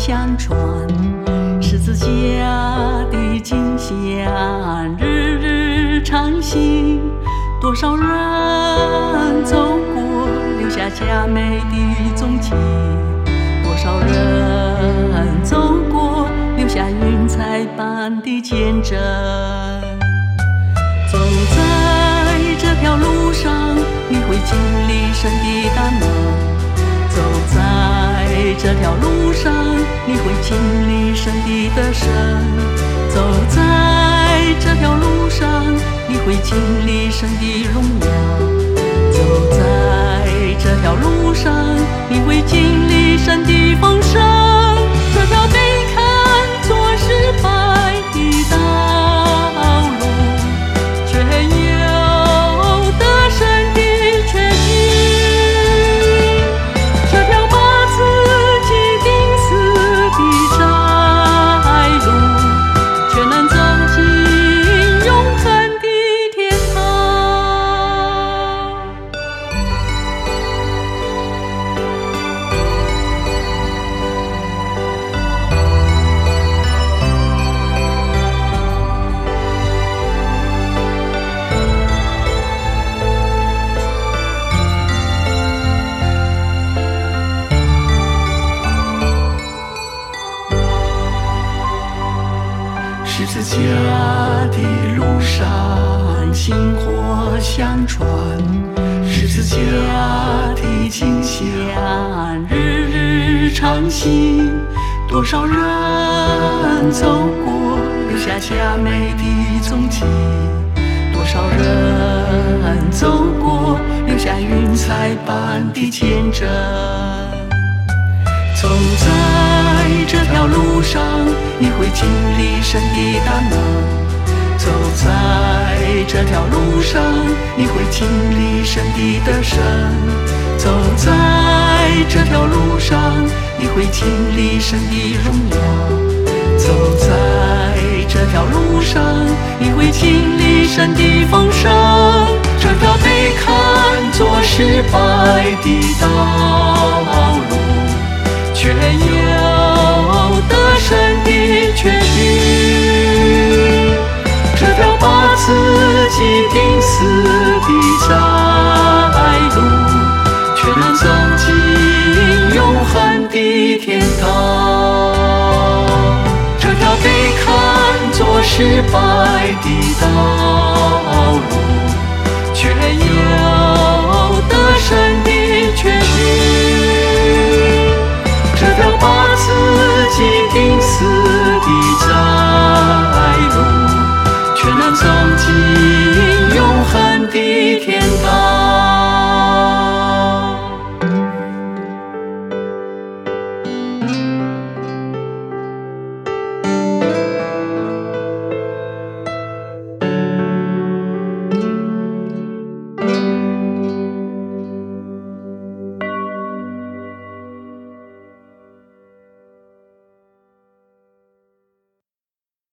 相传，十字架的金线日日常行，多少人走过，留下佳美的踪迹，多少人走过，留下云彩般的见证。走在这条路上，你会经历神的大能。走在这条路上，你会经历神的得胜。走在这条路上，你会经历神的荣耀。走在这条路上，你会经历神的丰盛。这条被看作失败的道路，却有得胜的确据。这条把自己钉死的窄路，却能走进永恒的天堂。十字架的路上，薪火相传，十字架的金线日日常行，多少人走过，留下佳美的踪迹，多少人走过，留下云彩般的见证。走在这条路上，你会经历神的大能。走在这条路上，你会经历神的得胜。走在这条路上，你会经历神的荣耀。走在这条路上，你会经历神的丰盛。这条被看作失败的道路，却有得胜的确据。这条把自己钉死的窄路，却能走进永恒的天堂。这条被看作失败的道路，却有得胜的确据。这条把自己钉死的窄路，却能走